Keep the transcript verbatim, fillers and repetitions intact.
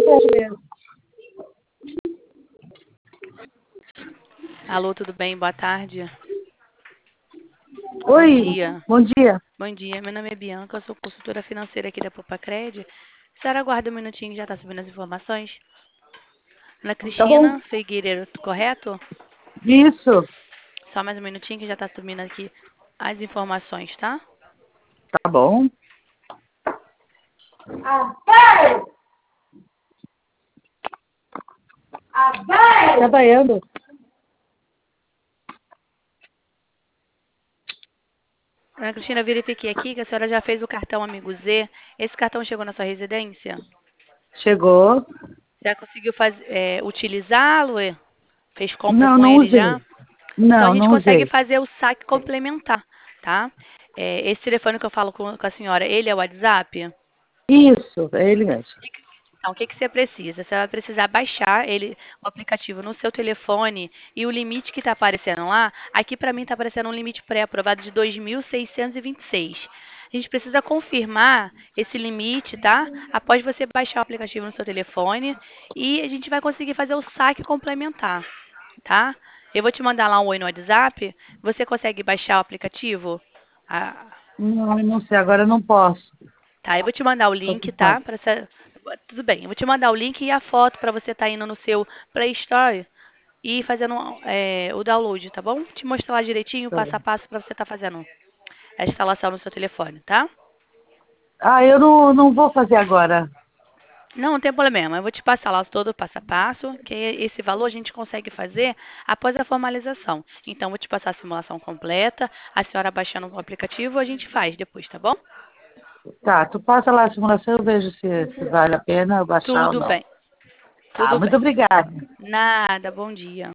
Alô, tudo bem? Boa tarde. Bom Oi, dia. bom dia. Bom dia, meu nome é Bianca, eu sou consultora financeira aqui da Popacred. A senhora aguarda um minutinho que já está subindo as informações. Ana Tá bom? Cristina Figueiredo, correto? Isso, Só mais um minutinho que já está subindo aqui as informações, tá? tá bom. Trabalhando. Ana Cristina, verifiquei aqui que a senhora já fez o cartão Amigo Z. Esse cartão chegou na sua residência? Chegou. Já conseguiu faz- é, utilizá-lo? É? Fez compra Não, com não ele já? usei. Então a Não, gente não consegue usei. fazer o saque complementar, tá? É, esse telefone que eu falo com, com a senhora, ele é o WhatsApp? Isso, é ele mesmo. Então, o que, que você precisa? Você vai precisar baixar ele, o aplicativo no seu telefone e o limite que está aparecendo lá, aqui para mim está aparecendo um limite pré-aprovado de dois mil seiscentos e vinte e seis. A gente precisa confirmar esse limite, tá? Após você baixar o aplicativo no seu telefone e a gente vai conseguir fazer o saque complementar, tá? Eu vou te mandar lá um oi no WhatsApp. Você consegue baixar o aplicativo? Ah, Não, eu não sei, agora eu não posso. tá, eu vou te mandar o Tô link, tá? ocupada. Pra você... Tudo bem, eu vou te mandar o link e a foto para você estar indo no seu Play Store e fazendo é, o download, tá bom? Te mostrar lá direitinho, Tá passo bom. a passo para você estar fazendo a instalação no seu telefone, tá? Ah, eu não, não vou fazer agora. Não, não tem problema. Eu vou te passar lá todo o passo a passo, que esse valor a gente consegue fazer após a formalização. Então, vou te passar a simulação completa, a senhora baixando o aplicativo, a gente faz depois, tá bom? Tá, tu passa lá a simulação, eu vejo se, se vale a pena eu baixar ou Tudo não. bem, Tá, tudo muito bem. obrigada. Nada, bom dia.